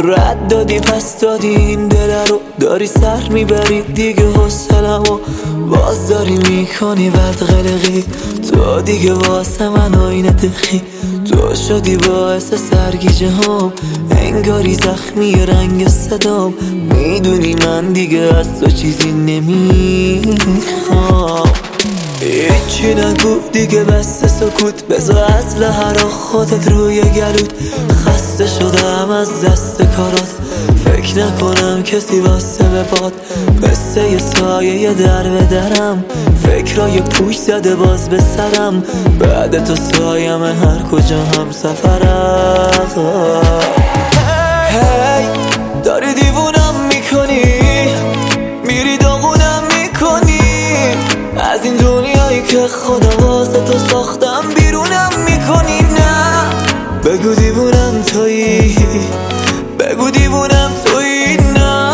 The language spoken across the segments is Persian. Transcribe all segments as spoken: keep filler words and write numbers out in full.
رد دادی پس دادی این دل رو، داری سر میبری دیگه حوصله‌مو باز داری میکنی بد قلقی. تو دیگه واسه من آینه تخی، تو شدی باعث سرگیجه هم، انگاری زخمی رنگ صدام. میدونی من دیگه از تو چیزی نمیخوام. هیچی نگو دیگه بس سکوت، بذار اصل هر خودت روی گلوت. خسته شدم از دست کارات، فکر نکنم کسی واسه بپاد. مثل یه سایه در به درم، فکرای پوش زده باز به سرم. بعد تو سایم هر کجا هم سفرم. هی داری دیوونم میکنی، میری داغونم میکنی از این دنیایی که خدا واسه تو ساختم. بیرونم میکنی نه بگو دیوونم تویی، بگو دیوونم تویی. نه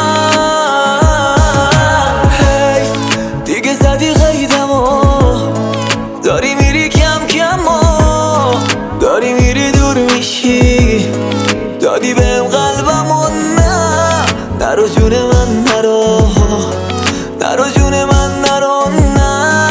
حیف دیگه زدی قیدمو، داری میری کم کم و داری میری دور میشی. دادی بهم قلبمو نه، نرو جون من نرو، نرو جون من نرو نه.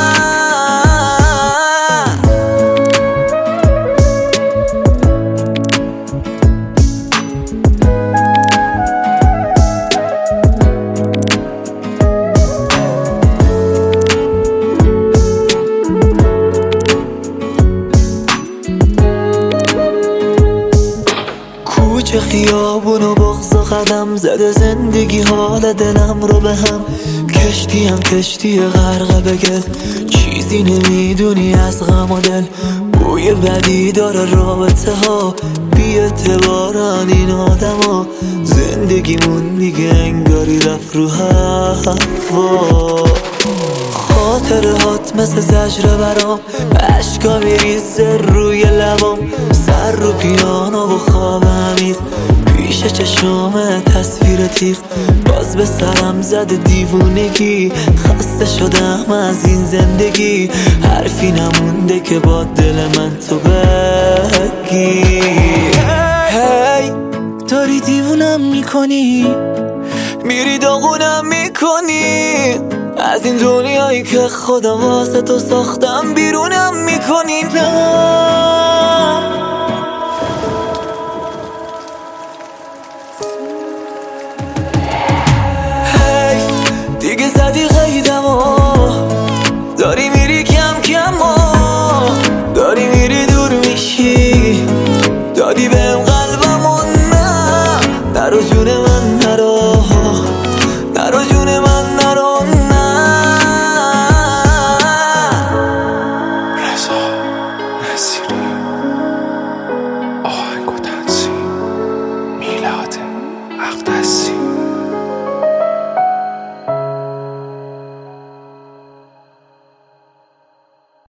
کوچه خیابون و بغض و قدم زده زندگی حال دلم رو به هم. کشتی هم کشتی غرقه بگل، چیزی نمیدونی از غم و دل. بوی بدی داره رابطه ها، بی اعتبارن این آدم ها. زندگیمون دیگه انگاری رفت رو هوا. خاطرهات مثل زجر برام، عشقا میریزه روی لبام. سر رو پیانو و خواب عمیق، پیش چشام تصویر تیغ. باز به سرم زد دیوونگی، خسته شدم از این زندگی. حرفی نمونده که با دل من تو بگی. هی داری دیوونم میکنی، میری داغونم میکنی از این دنیایی که خدا واسه تو ساختم. بیرونم میکنی نه حیف دیگه زدی قید